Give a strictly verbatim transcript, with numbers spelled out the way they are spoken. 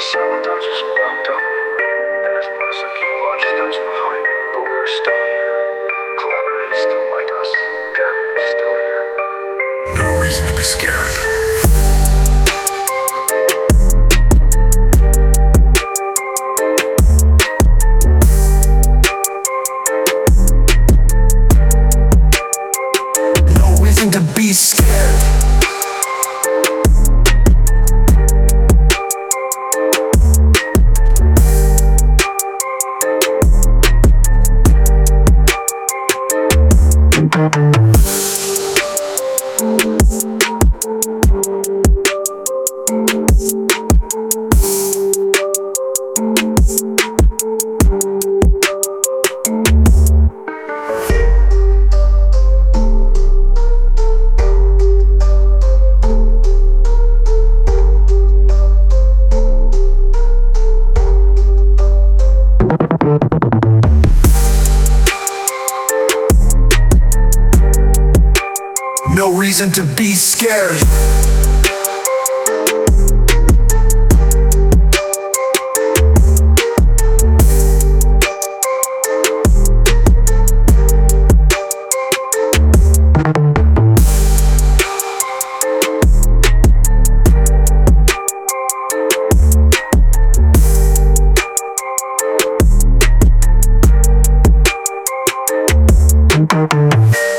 Several touches bumped up, and as person keep watching those behind, but we're still here. Collaborating still like us, death is still here. No reason to be scared. To be scared. No reason to be scared. Thank you.